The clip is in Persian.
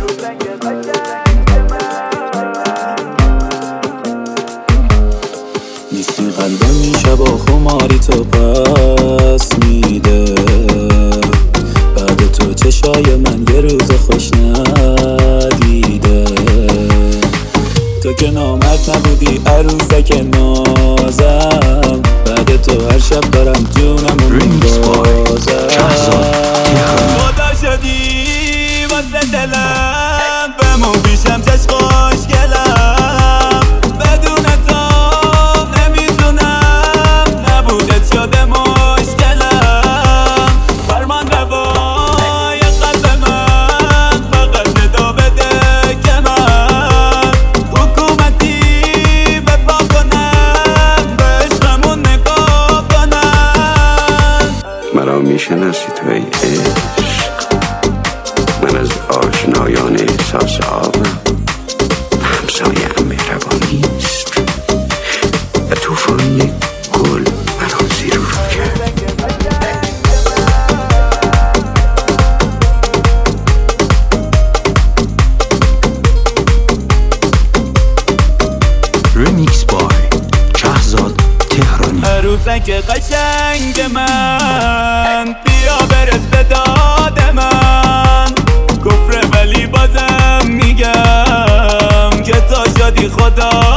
نیستی قلبم میشه با خماری تو پس میده. بعد تو چشای من یه روز خوش ندیده. تو که نامرد نبودی عروسک نازم. بعد تو هر شب دارم جونمو میبازم. خدا شدی واسه دلم بمون پیشم چشم خوشگلم. بدون تو نمیتونم نبودت شده مشکلم. فرمان روای قلب من فقط ندا بده که من حکومتی بپا کنم به عشقمون نگاه کنم. مرا میشناسی تو ای عشق، من از آشنایان احساس آبم. همسایه هم مهربانیست و توفان یک گل مرا زیرو کرد. ریمیکس بای شهزاد تهرانی. عروسک قشنگ من بیا برس به داد من. کفر ولی بازم میگم که تا شدی خدا